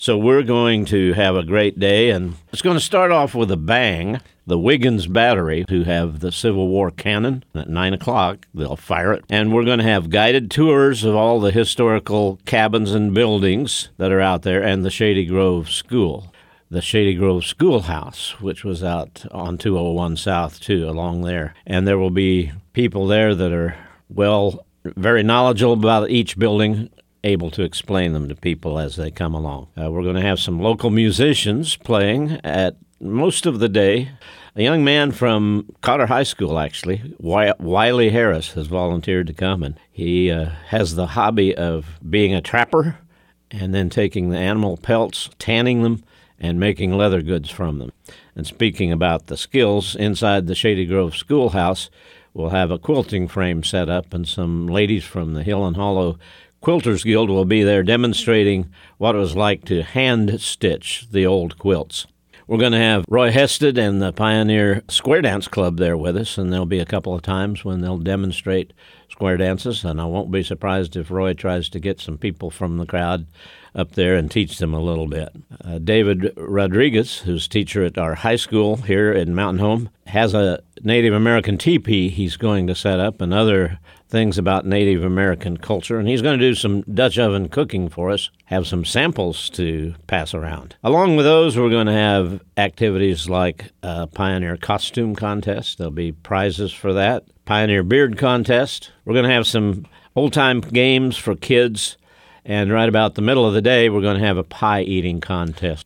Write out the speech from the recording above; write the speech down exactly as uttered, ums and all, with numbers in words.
So we're going to have a great day, and it's going to start off with a bang. The Wiggins Battery, who have the Civil War cannon, at nine o'clock, they'll fire it. And we're going to have guided tours of all the historical cabins and buildings that are out there, and the Shady Grove School. The Shady Grove Schoolhouse, which was out on two oh one South, too, along there. And there will be people there that are, well, very knowledgeable about each building, able to explain them to people as they come along. Uh, we're going to have some local musicians playing at most of the day. A young man from Cotter High School, actually, Wiley Harris, has volunteered to come, and he uh, has the hobby of being a trapper and then taking the animal pelts, tanning them, and making leather goods from them. And speaking about the skills, inside the Shady Grove Schoolhouse, we'll have a quilting frame set up, and some ladies from the Hill and Hollow Quilters Guild will be there demonstrating what it was like to hand-stitch the old quilts. We're going to have Roy Hested and the Pioneer Square Dance Club there with us, and there'll be a couple of times when they'll demonstrate square dances, and I won't be surprised if Roy tries to get some people from the crowd up there and teach them a little bit. Uh, David Rodriguez, who's teacher at our high school here in Mountain Home, has a Native American teepee he's going to set up and other things about Native American culture, and he's going to do some Dutch oven cooking for us, have some samples to pass around. Along with those, we're going to have activities like a Pioneer Costume Contest. There'll be prizes for that. Pioneer Beard Contest. We're going to have some old-time games for kids, and right about the middle of the day, we're going to have a pie-eating contest.